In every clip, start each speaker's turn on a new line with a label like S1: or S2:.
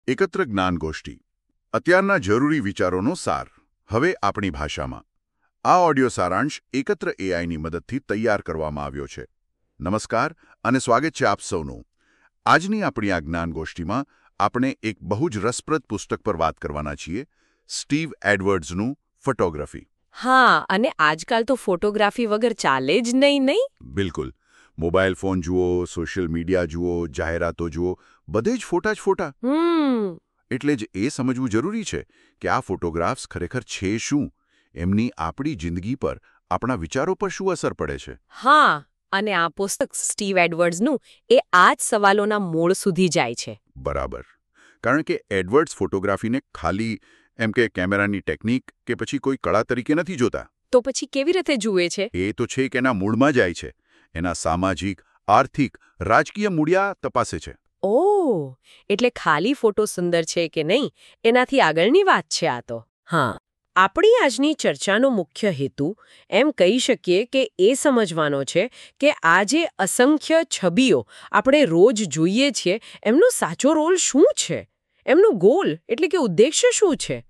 S1: એકત્ર જ્ઞાનગોષ્ઠી અત્યારના જરૂરી વિચારોનો સાર હવે આપણી ભાષામાં આ ઓડિયો સારાંશ એકત્ર એઆઈની મદદથી તૈયાર કરવામાં આવ્યો છે. નમસ્કાર અને સ્વાગત છે આપ સૌનું. આજની આપણી આ જ્ઞાનગોષ્ઠીમાં આપણે એક બહુ જ રસપ્રદ પુસ્તક પર વાત કરવાના છીએ, સ્ટીવ એડવર્ડ્સનું ફોટોગ્રાફી.
S2: હા, અને આજકાલ તો ફોટોગ્રાફી વગર ચાલે જ નહીં.
S1: બિલકુલ. મોબાઈલ ફોન જુઓ, સોશિયલ મીડિયા જુઓ, જાહેરાતો જુઓ, બધે જ ફોટા. એટલે જ એ સમજવું જરૂરી છે કે આ ફોટોગ્રાફ્સ ખરેખર છે શું, એમની આપણી જિંદગી પર, આપણા વિચારો પર શું અસર પડે છે.
S2: હા, અને આ પુસ્તક સ્ટીવ એડવર્ડ્સનું એ આ જ સવાલોના મૂળ સુધી જાય છે.
S1: બરાબર. કારણ કે એડવર્ડ્સ ફોટોગ્રાફીને ખાલી એમ કે કેમેરાની ટેકનિક કે પછી કોઈ કળા તરીકે નથી જોતા.
S2: તો પછી કેવી રીતે જુએ છે?
S1: એ તો છે કે એના મૂળમાં જાય છે. એના સામાજિક, આર્થિક, રાજકીય મૂળિયા તપાસે છે.
S2: ઓહ, એટલે ખાલી ફોટો સુંદર છે કે નહીં એનાથી આગળની વાત છે આ તો. હા, આપણી આજની ચર્ચાનો મુખ્ય હેતુ એમ કહી શકીએ કે એ સમજવાનો છે કે આ જે અસંખ્ય છબીઓ આપણે રોજ જોઈએ છીએ એમનો સાચો રોલ શું છે, એમનું ગોલ એટલે કે ઉદ્દેશ્ય શું છે.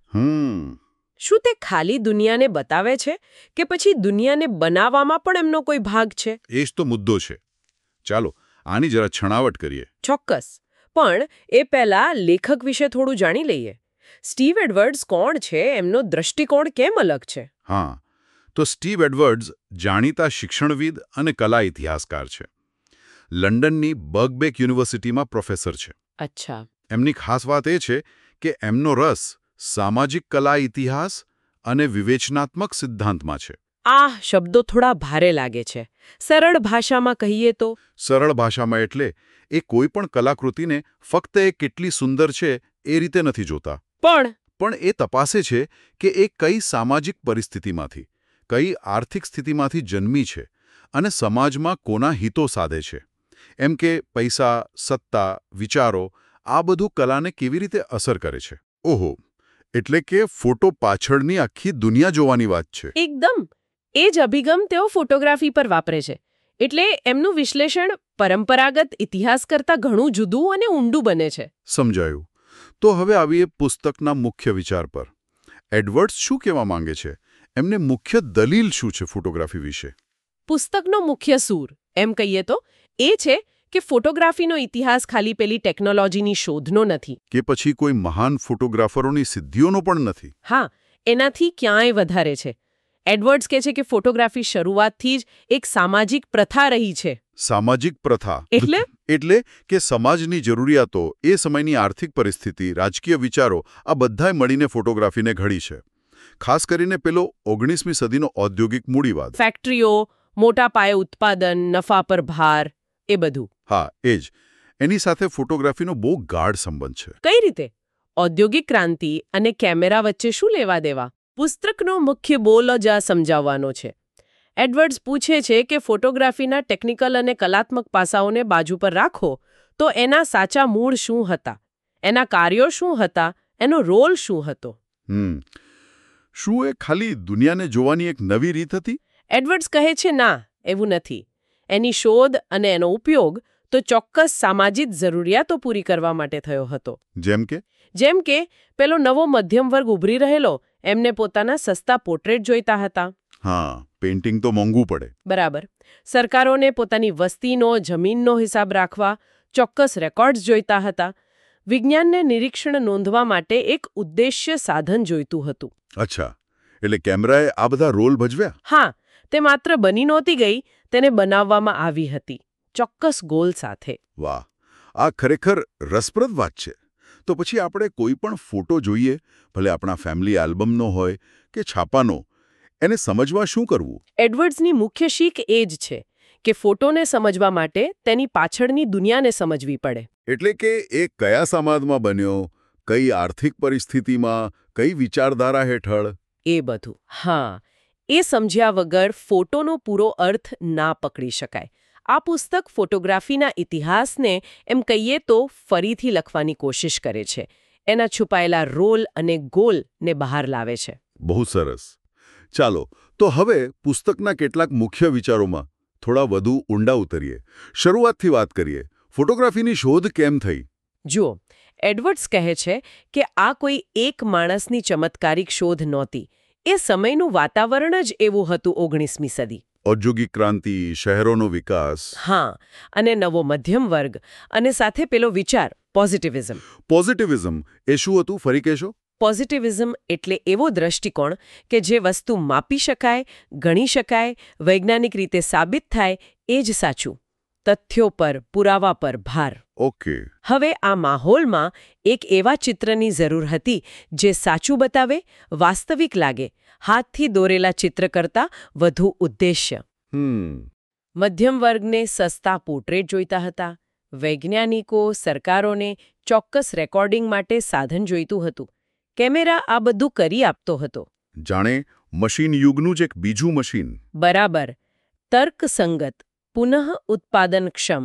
S2: શું તે ખાલી દુનિયાને બતાવે છે કે પછી દુનિયાને બનાવવામાં પણ એમનો કોઈ ભાગ છે?
S1: એ જ તો મુદ્દો છે. ચાલો આની જરા છણાવટ કરીએ.
S2: ચોક્કસ. પણ એ પહેલા લેખક વિશે થોડું જાણી લઈએ. સ્ટીવ એડવર્ડ્સ કોણ છે, એમનો દૃષ્ટિકોણ કેમ અલગ છે?
S1: હા, તો સ્ટીવ એડવર્ડ્સ જાણીતા શિક્ષણવિદ અને કલા ઇતિહાસકાર છે. લંડનની બર્કબેક યુનિવર્સિટીમાં પ્રોફેસર છે.
S2: અચ્છા.
S1: એમની ખાસ વાત એ છે કે એમનો રસ સામાજિક કલા ઇતિહાસ અને વિવેચનાત્મક સિદ્ધાંતમાં છે.
S2: આ શબ્દો થોડા ભારે લાગે છે. સરળ ભાષામાં કહીએ તો?
S1: સરળ ભાષામાં એટલે એ કોઈ પણ કલાકૃતિને ફક્ત એ કેટલી સુંદર છે એ રીતે નથી જોતા. પણ એ તપાસે છે કે એ કઈ સામાજિક પરિસ્થિતિમાંથી, કઈ આર્થિક સ્થિતિમાંથી જન્મી છે અને સમાજમાં કોના હિતો સાધે છે. એમ કે પૈસા, સત્તા, વિચારો આ બધું કલાને કેવી રીતે અસર કરે છે. ઓહો, એટલે કે ફોટો પાછળની આખી દુનિયા જોવાની વાત છે.
S2: એકદમ. એ જ અભિગમ તેઓ ફોટોગ્રાફી પર વાપરે છે. એટલે એમનું વિશ્લેષણ પરંપરાગત ઇતિહાસ કરતાં ઘણું જુદું અને ઊંડું બને છે.
S1: સમજાયું. તો હવે આવીએ પુસ્તકના મુખ્ય વિચાર પર. એડવર્ડ્સ શું કહેવા માંગે છે? એમને મુખ્ય દલીલ શું છે ફોટોગ્રાફી વિશે?
S2: પુસ્તકનો મુખ્ય સૂર એમ કહીએ તો એ છે કે ફોટોગ્રાફીનો ઇતિહાસ ખાલી પેલી ટેકનોલોજીની શોધનો નથી.
S1: કે પછી કોઈ મહાન ફોટોગ્રાફરોની સિદ્ધિઓનો પણ નથી.
S2: હા, એનાથી ક્યાંય વધારે છે. એડવર્ડ્સ કહે છે કે ફોટોગ્રાફી શરૂઆતથી જ એક સામાજિક પ્રથા રહી છે.
S1: સામાજિક પ્રથા એટલે કે સમાજની જરૂરિયાતો, એ સમયની આર્થિક પરિસ્થિતિ, રાજકીય વિચારો આ બધાય મળીને ફોટોગ્રાફીને ઘડી છે. ખાસ કરીને પેલો 19મી સદીનો ઔદ્યોગિક મૂડીવાદ.
S2: ફેક્ટરીઓ, મોટા પાયે ઉત્પાદન, નફા પર ભાર, એ બધું.
S1: હા, એ જ. એની સાથે ફોટોગ્રાફીનો બહુ ગાઢ સંબંધ છે.
S2: કઈ રીતે? ઔદ્યોગિક ક્રાંતિ અને કેમેરા વચ્ચે શું લેવા દેવા? પુસ્તકનો મુખ્ય બોલ જ આ સમજાવવાનો છે. એડવર્ડ્સ પૂછે છે કે ફોટોગ્રાફીના ટેકનિકલ અને કલાત્મક પાસાઓને બાજુ પર રાખો તો એના સાચા મૂળ શું હતા, એના કાર્યો શું હતા, એનો રોલ શું હતો.
S1: શું એ ખાલી દુનિયાને જોવાની એક નવી રીત હતી?
S2: એડવર્ડ્સ કહે છે ના, એવું નથી. એની શોધ અને એનો ઉપયોગ તો ચોક્કસ સામાજિક જરૂરિયાતો પૂરી કરવા માટે થયો હતો. જેમ કે પેલો નવો મધ્યમ વર્ગ ઉભરી રહેલો, એમને પોતાના સસ્તા પોર્ટ્રેટ જોઈતા હતા.
S1: હા, પેઇન્ટિંગ તો મોંઘું પડે.
S2: બરાબર. સરકારોને પોતાની વસ્તીનો, જમીનનો હિસાબ રાખવા ચોક્કસ રેકોર્ડ્સ જોઈતા હતા. વિજ્ઞાનને નિરીક્ષણ નોંધવા માટે એક ઉદ્દેશ્ય સાધન જોઈતું હતું.
S1: અચ્છા, એટલે કેમેરાએ આ બધા રોલ ભજવ્યા?
S2: હા, તે માત્ર બની નહોતી ગઈ, તેને બનાવવામાં આવી હતી, ચોક્કસ ગોલ સાથે.
S1: વાહ, આ ખરેખર રસપ્રદ વાત છે. તો પછી આપણે કોઈ પણ ફોટો જોઈએ, ભલે આપણા ફેમિલી આલ્બમનો હોય કે છાપાનો, એને સમજવા શું કરવું?
S2: એડવર્ડ્સની મુખ્ય શીખ એ જ છે કે ફોટોને સમજવા માટે તેની પાછળની દુનિયાને સમજવી પડે.
S1: એટલે કે એ કયા સમાજમાં બન્યો, કઈ આર્થિક પરિસ્થિતિમાં, કઈ વિચારધારા હેઠળ?
S2: એ બધું. હા, એ સમજ્યા વગર ફોટોનો પૂરો અર્થ ના પકડી શકાય. આ પુસ્તક ફોટોગ્રાફીના ઇતિહાસને એમ કહીએ તો ફરીથી લખવાની કોશિશ કરે છે. એના છુપાયેલા રોલ અને ગોલને બહાર લાવે છે.
S1: બહુ સરસ. ચાલો, તો હવે પુસ્તકના કેટલાક મુખ્ય વિચારોમાં થોડા વધુ ઊંડા ઉતરીએ. શરૂઆતથી વાત કરીએ. ફોટોગ્રાફીની શોધ કેમ થઈ?
S2: જુઓ, એડવર્ડ્સ કહે છે કે આ કોઈ એક માણસની ચમત્કારિક શોધ નહોતી. એ સમયનું વાતાવરણ જ એવું હતું 19મી સદી.
S1: ઔદ્યોગિક ક્રાંતિ, શહેરોનો વિકાસ.
S2: હા, અને નવો મધ્યમ વર્ગ, અને સાથે પેલો વિચાર પોઝિટિવિઝમ.
S1: પોઝિટિવિઝમ એ શું હતું, ફરી કહેશો?
S2: પોઝિટિવિઝમ એટલે એવો દ્રષ્ટિકોણ કે જે વસ્તુ માપી શકાય, ગણી શકાય, વૈજ્ઞાનિક રીતે સાબિત થાય એ જ સાચું. તથ્યો પર, પુરાવા પર ભાર.
S1: ઓકે.
S2: હવે આ માહોલમાં એક એવા ચિત્રની જરૂર હતી જે સાચું બતાવે, વાસ્તવિક લાગે, હાથથી દોરેલા ચિત્ર કરતાં વધુ ઉદ્દેશ્ય. મધ્યમ વર્ગને સસ્તા પોર્ટ્રેટ જોઈતા હતા. વૈજ્ઞાનિકો, સરકારોને ચોક્કસ રેકોર્ડિંગ માટે સાધન જોઈતું હતું. કેમેરા આ બધું કરી આપતો હતો.
S1: જાણે મશીન યુગનું જ એક બીજું મશીન.
S2: બરાબર. તર્કસંગત, પુનઃ ઉત્પાદનક્ષમ.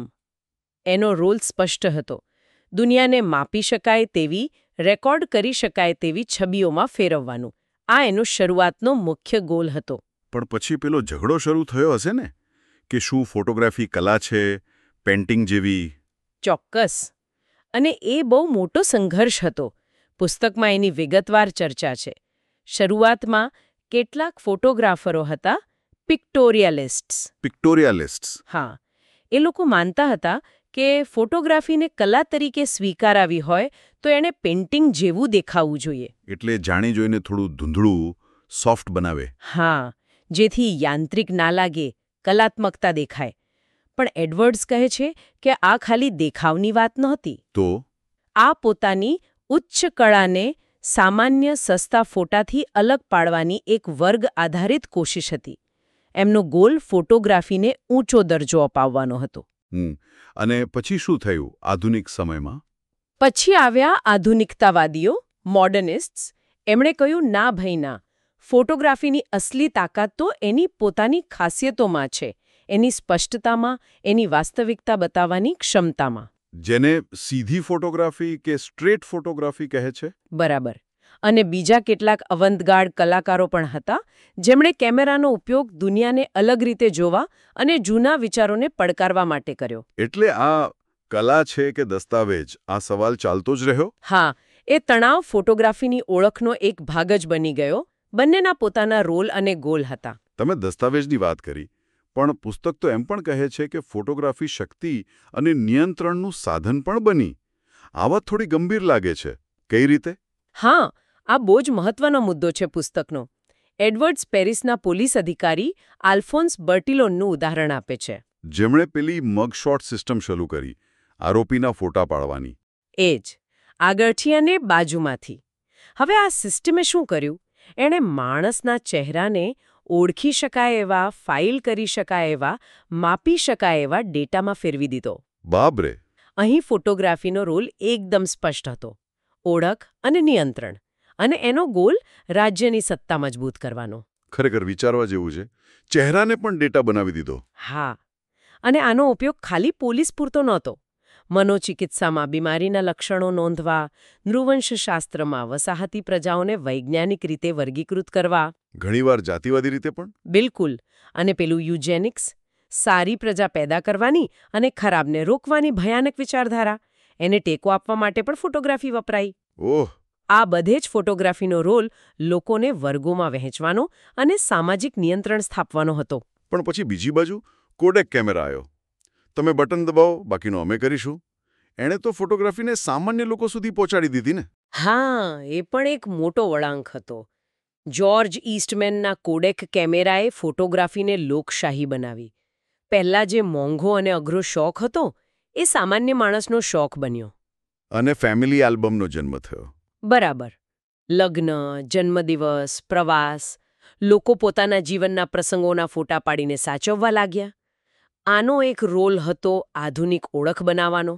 S2: એનો રોલ સ્પષ્ટ હતો. દુનિયાને માપી શકાય તેવી, રેકોર્ડ કરી શકાય તેવી છબીઓમાં ફેરવવાનું. આ એનો શરૂઆતનો મુખ્ય ગોલ હતો.
S1: પણ પછી પેલો ઝઘડો શરૂ થયો હશે ને, કે શું ફોટોગ્રાફી કલા છે, પેઇન્ટિંગ જેવી?
S2: ચોક્કસ. અને એ બહુ મોટો સંઘર્ષ હતો. પુસ્તકમાં એની વિગતવાર ચર્ચા છે. શરૂઆતમાં કેટલાક ફોટોગ્રાફરો હતા પિક્ટોરિયાલિસ્ટ્સ.
S1: પિક્ટોરિયાલિસ્ટ્સ?
S2: હા. એ લોકો માનતા હતા કે ફોટોગ્રાફીને કલા તરીકે સ્વીકારાવી હોય તો એણે પેઇન્ટિંગ જેવું દેખાવું જોઈએ.
S1: એટલે જાણી જોઈને થોડું ધૂંધળું, સોફ્ટ બનાવે.
S2: હા, જેથી યાંત્રિક ના લાગે, કલાત્મકતા દેખાય. પણ એડવર્ડ્સ કહે છે કે આ ખાલી દેખાવની વાત નહોતી.
S1: તો
S2: આ પોતાની ઉચ્ચ કળાને સામાન્ય સસ્તા ફોટાથી અલગ પાડવાની એક વર્ગ આધારિત કોશિશ હતી. એમનો ગોલ ફોટોગ્રાફીને ઊંચો દરજ્જો અપાવવાનો હતો.
S1: અને પછી શું થયું આધુનિક સમયમાં?
S2: પછી આવ્યા આધુનિકતાવાદીઓ, મોડર્નિસ્ટ્સ. એમણે કહ્યું, ના ભાઈ ના, ફોટોગ્રાફીની અસલી તાકાત તો એની પોતાની ખાસિયતોમાં છે, એની સ્પષ્ટતામાં, એની વાસ્તવિકતા બતાવવાની ક્ષમતામાં.
S1: જેને સીધી ફોટોગ્રાફી કે સ્ટ્રેટ ફોટોગ્રાફી કહે છે.
S2: બરાબર. અને બીજા કેટલાક અવંતગાર્ડ કલાકારો પણ હતા જેમણે કેમેરાનો ઉપયોગ દુનિયાને અલગ રીતે જોવા અને જૂના વિચારોને પડકારવા માટે કર્યો.
S1: એટલે આ કલા છે કે દસ્તાવેજ, આ સવાલ ચાલતો જ રહ્યો?
S2: હા, એ તણાવ ફોટોગ્રાફીની ઓળખનો એક ભાગ જ બની ગયો. બંનેના પોતાના રોલ અને ગોલ હતા.
S1: તમે દસ્તાવેજની વાત કરી, પણ પુસ્તક તો એમ પણ કહે છે કે ફોટોગ્રાફી શક્તિ અને નિયંત્રણનું સાધન પણ બની. આ વાત થોડી ગંભીર લાગે છે. કઈ રીતે?
S2: હા, આ બહુ જ મહત્વનો મુદ્દો છે પુસ્તકનો. એડવર્ડ્સ પેરિસના પોલીસ અધિકારી આલ્ફોન્સ બર્ટિલોનનું ઉદાહરણ આપે છે.
S1: જેમણે પેલી મગશોટ સિસ્ટમ શરૂ કરી, આરોપીના ફોટા પાડવાની.
S2: એ જ. આગળથી અને બાજુમાંથી. હવે આ સિસ્ટમે શું કર્યું? એણે માણસના ચહેરાને ઓળખી શકાય એવા, ફાઇલ કરી શકાય એવા, માપી શકાય એવા ડેટામાં ફેરવી દીધો.
S1: બાબરે!
S2: અહીં ફોટોગ્રાફીનો રોલ એકદમ સ્પષ્ટ હતો. ઓળખ અને નિયંત્રણ. અને એનો ગોલ રાજ્યની સત્તા મજબૂત કરવાનો.
S1: ખરેખર વિચારવા જેવું છે. ચહેરાને પણ ડેટા બનાવી દીધો.
S2: હા. અને આનો ઉપયોગ ખાલી પોલીસ પૂરતો નહોતો. મનોચિકિત્સામાં બીમારીના લક્ષણો નોંધવા, નૃવંશશાસ્ત્રમાં વસાહતી પ્રજાઓને વૈજ્ઞાનિક રીતે વર્ગીકૃત કરવા.
S1: ઘણીવાર જાતિવાદી રીતે પણ.
S2: બિલકુલ. અને પેલું યુજેનિક્સ, સારી પ્રજા પેદા કરવાની અને ખરાબને રોકવાની ભયાનક વિચારધારા, એને ટેકો આપવા માટે પણ ફોટોગ્રાફી વપરાઈ.
S1: ઓહ!
S2: આ બધે જ ફોટોગ્રાફીનો રોલ લોકોને વર્ગોમાં વહેંચવાનો અને સામાજિક નિયંત્રણ સ્થાપવાનો હતો.
S1: પણ પછી બીજી બાજુ કોડેક કેમેરા આવ્યો. તમે બટન દબાવો, બાકીનું અમે કરીશું. એણે તો ફોટોગ્રાફીને સામાન્ય લોકો સુધી પહોંચાડી દીધી ને?
S2: હા, એ પણ એક મોટો વળાંક હતો. જ્યોર્જ ઈસ્ટમેનના કોડેક કેમેરાએ ફોટોગ્રાફીને લોકશાહી બનાવી. પહેલા જે મોંઘો અને અઘરો શોખ હતો, એ સામાન્ય માણસનો શોખ બન્યો.
S1: અને ફેમિલી આલ્બમનો જન્મ થયો.
S2: બરાબર. લગ્ન, જન્મદિવસ, પ્રવાસ, લોકો પોતાના જીવનના પ્રસંગોના ફોટા પાડીને સાચવવા લાગ્યા. આનો એક રોલ હતો આધુનિક ઓળખ બનાવવાનો,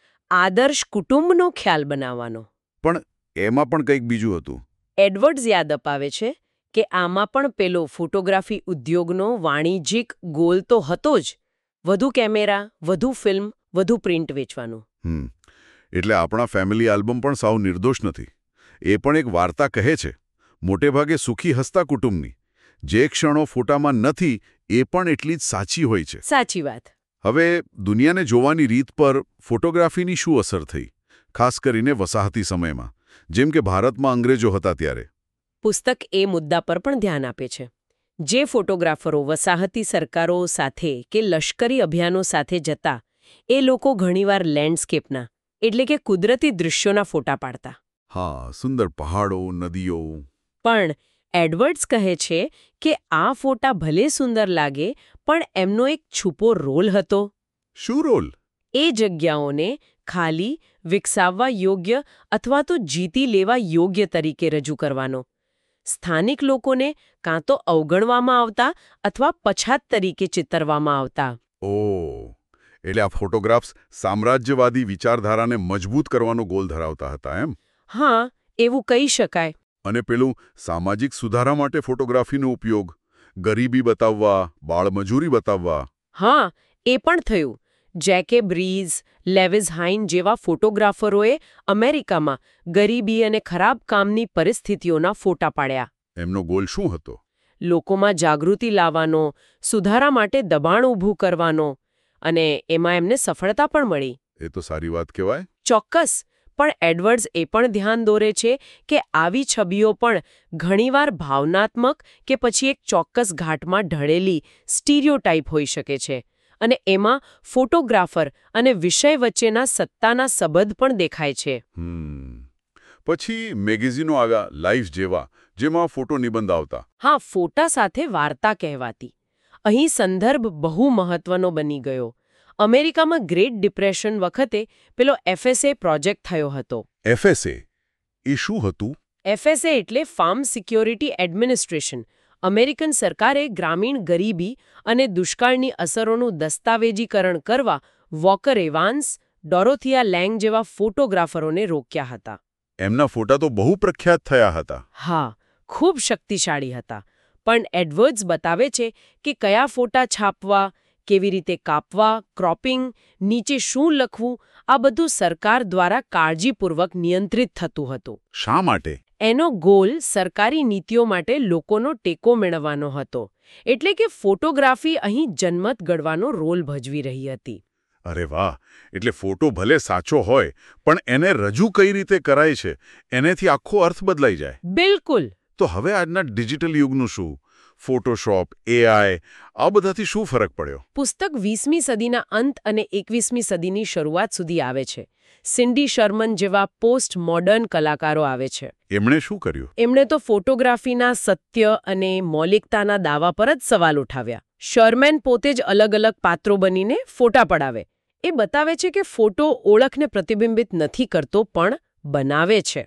S2: આદર્શ કુટુંબનો ખ્યાલ બનાવવાનો.
S1: પણ એમાં પણ કંઈક બીજું હતું.
S2: એડવર્ડ્સ યાદ અપાવે છે કે આમાં પણ પેલો ફોટોગ્રાફી ઉદ્યોગનો વાણિજ્યિક ગોલ તો હતો જ. વધુ કેમેરા, વધુ ફિલ્મ, વધુ પ્રિન્ટ વેચવાનું.
S1: એટલે આપણા ફેમિલી આલ્બમ પણ સાવ નિર્દોષ નથી. એ પણ એક વાર્તા કહે છે, મોટેભાગે સુખી હસતા કુટુંબની. જે ક્ષણો ફોટામાં નથી એ પણ એટલી જ સાચી હોય છે.
S2: સાચી વાત.
S1: હવે દુનિયાને જોવાની રીત પર ફોટોગ્રાફીની શું અસર થઈ? ખાસ કરીને વસાહતી સમયમાં, જેમ કે ભારતમાં અંગ્રેજો હતા ત્યારે.
S2: પુસ્તક એ મુદ્દા પર પણ ધ્યાન આપે છે. જે ફોટોગ્રાફરો વસાહતી સરકારો સાથે કે લશ્કરી અભિયાનો સાથે જતા, એ લોકો ઘણીવાર લેન્ડસ્કેપના એટલે કે કુદરતી દૃશ્યોના ફોટા પાડતા.
S1: હા, સુંદર પહાડો, નદીઓ.
S2: પણ એડવર્ડ્સ કહે છે કે આ ફોટા ભલે સુંદર લાગે, પણ એમનો એક છુપો રોલ હતો.
S1: શું રોલ?
S2: એ જગ્યાઓને ખાલી વિકસાવવા યોગ્ય અથવા તો જીતી લેવા યોગ્ય તરીકે રજૂ કરવાનો. સ્થાનિક લોકોને કાં તો અવગણવામાં આવતા અથવા પછાત તરીકે ચિતરવામાં આવતા.
S1: ઓહ, એટલે આ ફોટોગ્રાફ્સ સામ્રાજ્યવાદી વિચારધારાને મજબૂત કરવાનો ગોલ ધરાવતા હતા એમ?
S2: હા, એવું કહી શકાય.
S1: અને પેલું સામાજિક સુધારા માટે ફોટોગ્રાફીનો ઉપયોગ, ગરીબી બતાવવા, બાળમજૂરી બતાવવા.
S2: હા, એ પણ થયું. જેકેબ રીઝ, લેવિસ હાઇન જેવા ફોટોગ્રાફરોએ અમેરિકામાં ગરીબી અને ખરાબ કામની પરિસ્થિતિઓના ફોટા પાડ્યા.
S1: એમનો ગોલ શું હતો?
S2: લોકોમાં જાગૃતિ લાવવાનો, સુધારા માટે દબાણ ઊભું કરવાનો, અને એમાં એમને સફળતા પણ મળી.
S1: એ તો સારી વાત કહેવાય.
S2: ચોક્કસ. પણ એડવર્ડ્સ એ પણ ધ્યાન દોરે છે કે આવી છબીઓ પણ ઘણીવાર ભાવનાત્મક કે પછી એક ચોક્કસ ઘાટમાં ઢળેલી સ્ટીરિયોટાઇપ હોઈ શકે છે, અને એમાં ફોટોગ્રાફર અને વિષય વચ્ચેના સત્તાના સંબંધ પણ દેખાય છે.
S1: પછી મેગેઝિનો આવ્યા, લાઈફ જેવા, જેમાં ફોટો નિબંધ આવતા.
S2: હા, ફોટા સાથે વાર્તા કહેવાતી. અહીં સંદર્ભ બહુ મહત્વનો બની ગયો. અમેરિકામાં ગ્રેટ ડિપ્રેશન વખતે પેલો FSA પ્રોજેક્ટ થયો હતો.
S1: FSA? એ શું હતું?
S2: FSA એટલે ફાર્મ સિક્યોરિટી એડમિનિસ્ટ્રેશન. અમેરિકન સરકારે ગ્રામીણ ગરીબી અને દુષ્કાળની અસરોનું દસ્તાવેજીકરણ કરવા વોકર એવાન્સ, ડોરોથિયા લેંગ જેવા ફોટોગ્રાફરોને રોક્યા હતા.
S1: એમના ફોટા તો બહુ પ્રખ્યાત થયા હતા.
S2: હા, ખૂબ શક્તિશાળી હતા. પણ એડવર્ડ્સ બતાવે છે કે કયા ફોટા છાપવા, કેવી રીતે કાપવા, ક્રોપિંગ, નીચે શું લખવું, આ બધું સરકાર દ્વારા કાળજીપૂર્વક નિયંત્રિત થતું હતું.
S1: શા માટે?
S2: એનો ગોલ સરકારી નીતિઓ માટે લોકોનો ટેકો મેળવવાનો હતો. એટલે કે ફોટોગ્રાફી અહીં જનમત ગળવાનો રોલ ભજવી રહી હતી.
S1: અરે વાહ! એટલે ફોટો ભલે સાચો હોય, પણ એને રજૂ કઈ રીતે કરાય છે, એનેથી આખો અર્થ બદલાઈ જાય.
S2: બિલકુલ.
S1: તો હવે આજના ડિજિટલ યુગનું શું? ફોટોશોપ, AI, આ બધાથી શું ફરક પડ્યો?
S2: પુસ્તક 20મી સદીના અંત અને 21મી સદીની શરૂઆત સુધી આવે છે. સિન્ડી શર્મન જેવા પોસ્ટ મોડર્ન કલાકારો આવે છે.
S1: એમણે શું કર્યું?
S2: એમણે તો ફોટોગ્રાફીના સત્ય અને મૌલિકતાના દાવા પર જ સવાલ ઉઠાવ્યા. શર્મન પોતે જ અલગ અલગ પાત્રો બનીને ફોટા પડાવે. એ બતાવે છે કે ફોટો ઓળખને પ્રતિબિંબિત નથી કરતો, પણ બનાવે છે.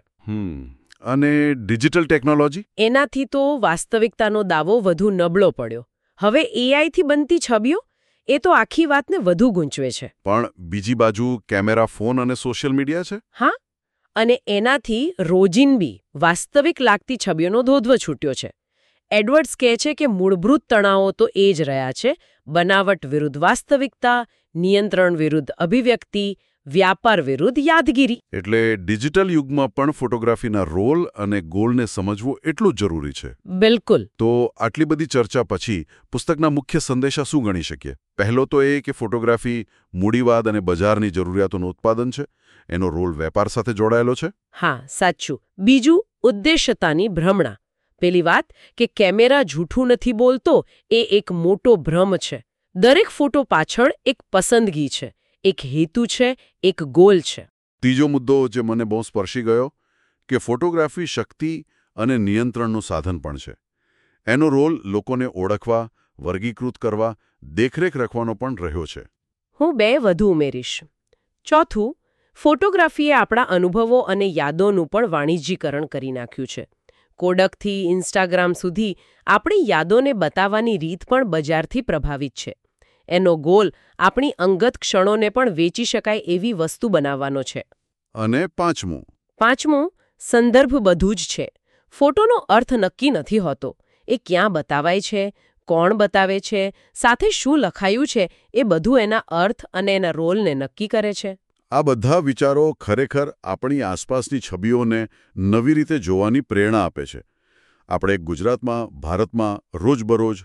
S1: અને ડિજિટલ ટેકનોલોજી?
S2: એનાથી તો વાસ્તવિકતાનો દાવો વધુ નબળો પડ્યો. હવે AIથી બનતી છબીઓ એ તો આખી વાતને વધુ ગૂંચવે છે.
S1: પણ બીજી બાજુ કેમેરા, ફોન અને સોશિયલ મીડિયા છે.
S2: હા, અને એનાથી રોજિંદી વાસ્તવિક લાગતી છબીઓનો ધોધવો છૂટ્યો છે. એડવર્ડ્સ કહે છે કે મૂળભૂત તણાવો તો એ જ રહ્યા છે: બનાવટ વિરુદ્ધ વાસ્તવિકતા, નિયંત્રણ વિરુદ્ધ અભિવ્યક્તિ, વ્યાપાર વિરુદ્ધ યાદગીરી.
S1: એટલે ડિજિટલ યુગમાં પણ ફોટોગ્રાફીના રોલ અને ગોલને સમજવું એટલું જ જરૂરી છે.
S2: બિલકુલ.
S1: તો આટલી બધી ચર્ચા પછી પુસ્તકના મુખ્ય સંદેશા શું ગણી શકીએ? પહેલો તો એ કે ફોટોગ્રાફી મૂડીવાદ અને બજારની જરૂરિયાતોનું ઉત્પાદન છે. એનો રોલ વેપાર સાથે જોડાયેલો છે.
S2: હા, સાચું. બીજું, ઉદ્દેશ્યતાની ભ્રમણા. પેલી વાત કે કેમેરા જૂઠું નથી બોલતો, એ એક મોટો ભ્રમ છે. દરેક ફોટો પાછળ એક પસંદગી છે, એક હેતુ છે, એક ગોલ છે.
S1: ત્રીજો મુદ્દો જે મને બહુ સ્પર્શી ગયો, કે ફોટોગ્રાફી શક્તિ અને નિયંત્રણનું સાધન પણ છે. એનો રોલ લોકોને ઓળખવા, વર્ગીકૃત કરવા, દેખરેખ રાખવાનો પણ રહ્યો છે.
S2: હું 2 વધુ ઉમેરીશ. ચોથું, ફોટોગ્રાફીએ આપણા અનુભવો અને યાદોનું પણ વાણિજ્યીકરણ કરી નાખ્યું છે. કોડકથી ઇન્સ્ટાગ્રામ સુધી આપણી યાદોને બતાવવાની રીત પણ બજારથી પ્રભાવિત છે. એનો ગોલ આપણી અંગત ક્ષણોને પણ વેચી શકાય એવી વસ્તુ બનાવવાનો છે.
S1: અને પાંચમું,
S2: સંદર્ભ બધું જ છે. ફોટોનો અર્થ નક્કી નથી હોતો. એ ક્યાં બતાવાય છે, કોણ બતાવે છે, સાથે શું લખાયું છે, એ બધું એના અર્થ અને એના રોલને નક્કી કરે છે.
S1: આ બધા વિચારો ખરેખર આપણી આસપાસની છબીઓને નવી રીતે જોવાની પ્રેરણા આપે છે. આપણે ગુજરાતમાં, ભારતમાં રોજબરોજ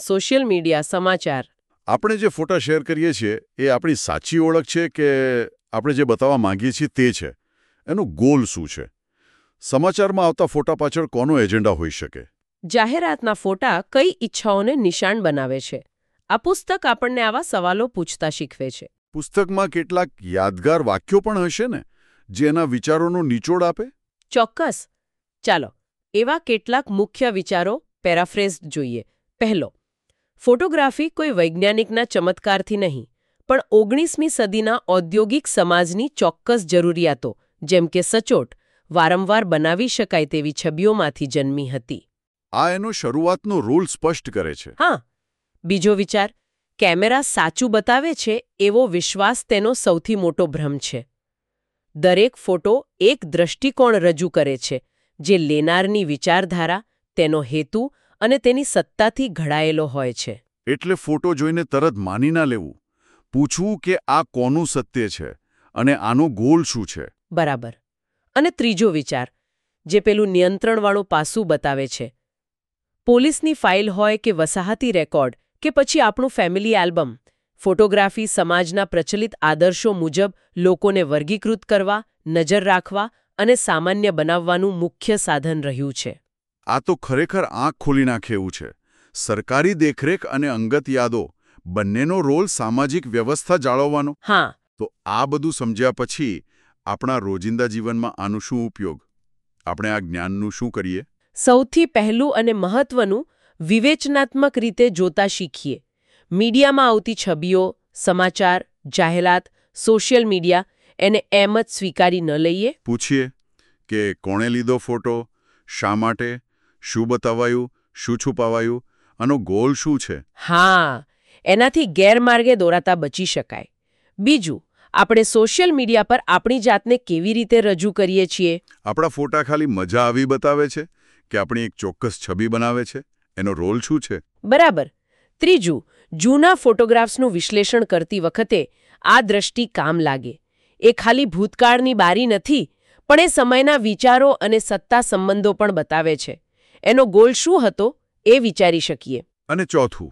S2: સોશિયલ મીડિયા, સમાચાર,
S1: આપણે જે ફોટા શેર કરીએ છીએ એ આપણી સાચી ઓળખ છે કે આપણે જે બતાવવા માંગીએ છીએ તે છે. એનો ગોલ શું છે? સમાચારમાં આવતા ફોટા પાછળ કોનો એજન્ડા હોઈ શકે?
S2: જાહેરાતના ફોટા કઈ ઈચ્છાઓને નિશાન બનાવે છે? આ પુસ્તક આપણને આવા સવાલો પૂછતા શીખવે છે.
S1: પુસ્તકમાં કેટલાક યાદગાર વાક્યો પણ હશે ને, જે એના વિચારોનો નિચોડ આપે?
S2: ચોક્કસ. ચાલો એવા કેટલાક મુખ્ય વિચારો પેરાફ્રેઝ જોઈએ. પહેલો, ફોટોગ્રાફી કોઈ વૈજ્ઞાનિકના ચમત્કારથી નહીં, પણ 19મી સદીના ઔદ્યોગિક સમાજની ચોક્કસ જરૂરિયાતો જેમ કે સચોટ, વારંવાર બનાવી શકાય તેવી છબીઓમાંથી જન્મી હતી.
S1: આ એનો શરૂઆતનો રૂલ સ્પષ્ટ કરે છે.
S2: હા. બીજો વિચાર, કેમેરા સાચું બતાવે છે એવો વિશ્વાસ તેનો સૌથી મોટો ભ્રમ છે. દરેક ફોટો એક દૃષ્ટિકોણ રજૂ કરે છે, જે લેનારની વિચારધારા, તેનો હેતુ અને તેની સત્તાથી ઘડાયેલો હોય છે.
S1: એટલે ફોટો જોઈને તરત માની ના લેવું. પૂછવું કે આ કોનું સત્ય છે અને આનો ગોલ શું છે.
S2: બરાબર. અને ત્રીજો વિચાર, જે પેલું નિયંત્રણવાળું પાસું બતાવે છે. પોલીસની ફાઇલ હોય કે વસાહતી રેકોર્ડ કે પછી આપણું ફેમિલી આલ્બમ, ફોટોગ્રાફી સમાજના પ્રચલિત આદર્શો મુજબ લોકોને વર્ગીકૃત કરવા, નજર રાખવા અને સામાન્ય બનાવવાનું મુખ્ય સાધન રહ્યું છે.
S1: આ તો ખરેખર આંખ ખોલી નાખે એવું છે. સરકારી દેખરેખ અને અંગત યાદો બંનેનો રોલ સામાજિક વ્યવસ્થા જાળવવાનો.
S2: હા.
S1: તો આ બધું સમજ્યા પછી આપણા રોજિંદા જીવનમાં આનું શું ઉપયોગ? આપણે આ જ્ઞાનનું શું કરીએ?
S2: સૌથી પહેલું અને મહત્વનું, વિવેચનાત્મક રીતે જોતા શીખીએ. મીડિયામાં આવતી છબીઓ, સમાચાર, જાહેરાત, સોશિયલ મીડિયા એને એમ જ સ્વીકારી ન લઈએ.
S1: પૂછીએ કે કોણે લીધો ફોટો, શા માટે, શું બતાવાયું, શું છુપાવાયું, આનો ગોલ શું છે?
S2: હા, એનાથી ગેરમાર્ગે દોરાતા બચી શકાય. બીજું, આપણે સોશિયલ મીડિયા પર આપણી જાતને કેવી રીતે રજૂ કરીએ છીએ?
S1: આપણા ફોટા ખાલી મજા આવી બતાવે છે કે આપણી એક ચોક્કસ છબી બનાવે છે? એનો રોલ શું છે?
S2: બરાબર. ત્રીજું, જૂના ફોટોગ્રાફ્સનું વિશ્લેષણ કરતી વખતે આ દ્રષ્ટિ કામ લાગે. એ ખાલી ભૂતકાળની બારી નથી, પણ એ સમયના વિચારો અને સત્તા સંબંધો પણ બતાવે છે. એનો ગોલ શું હતો એ વિચારી શકીએ.
S1: અને ચોથું,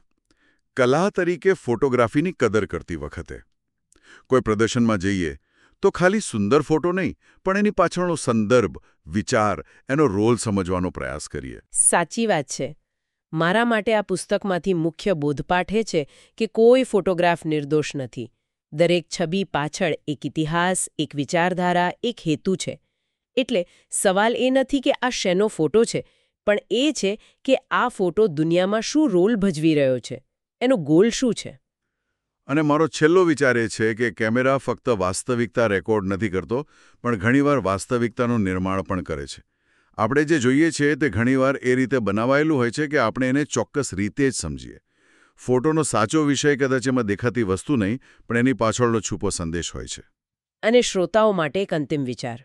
S1: કલા તરીકે ફોટોગ્રાફીની કદર કરતી વખતે કોઈ પ્રદર્શનમાં જઈએ તો ખાલી સુંદર ફોટો નહીં, પણ એની પાછળનો સંદર્ભ, વિચાર, એનો રોલ સમજવાનો પ્રયાસ કરીએ.
S2: સાચી વાત છે. મારા માટે આ પુસ્તકમાંથી મુખ્ય બોધપાઠ એ છે કે કોઈ ફોટોગ્રાફ નિર્દોષ નથી. દરેક છબી પાછળ એક ઇતિહાસ, એક વિચારધારા, એક હેતુ છે. એટલે સવાલ એ નથી કે આ શેનો ફોટો છે, પણ એ છે કે આ ફોટો દુનિયામાં શું રોલ ભજવી રહ્યો છે, એનો ગોલ શું છે.
S1: અને મારો છેલ્લો વિચાર એ છે કે કેમેરા ફક્ત વાસ્તવિકતા રેકોર્ડ નથી કરતો, પણ ઘણીવાર વાસ્તવિકતાનું નિર્માણ પણ કરે છે. આપણે જે જોઈએ છીએ તે ઘણીવાર એ રીતે બનાવાયેલું હોય છે કે આપણે એને ચોક્કસ રીતે જ સમજીએ. ફોટોનો સાચો વિષય કદાચ એમાં દેખાતી વસ્તુ નહીં, પણ એની પાછળનો છુપો સંદેશ હોય છે.
S2: અને શ્રોતાઓ માટે એક અંતિમ વિચાર.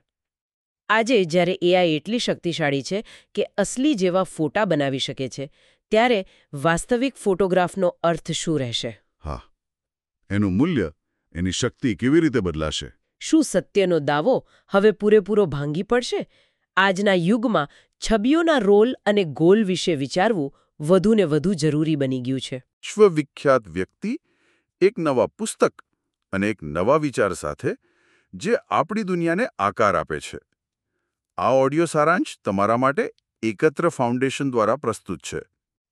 S2: આજે જ્યારે એઆઈ એટલી શક્તિશાળી છે કે અસલી જેવા ફોટા બનાવી શકે છે, ત્યારે વાસ્તવિક ફોટોગ્રાફનો અર્થ શું રહેશે?
S1: હા, એનું મૂલ્ય, એની શક્તિ કેવી રીતે બદલાશે?
S2: શું સત્યનો દાવો હવે પૂરેપૂરો ભાંગી પડશે? આજના યુગમાં છબીઓના રોલ અને ગોલ વિશે વિચારવું વધુને વધુ જરૂરી બની ગયું છે.
S1: વિશ્વવિખ્યાત વ્યક્તિ, એક નવા પુસ્તક અને એક નવા વિચાર સાથે જે આપણી દુનિયાને આકાર આપે છે. આ ઓડિયો સારાંશ તમારા માટે એકત્ર ફાઉન્ડેશન દ્વારા પ્રસ્તુત છે.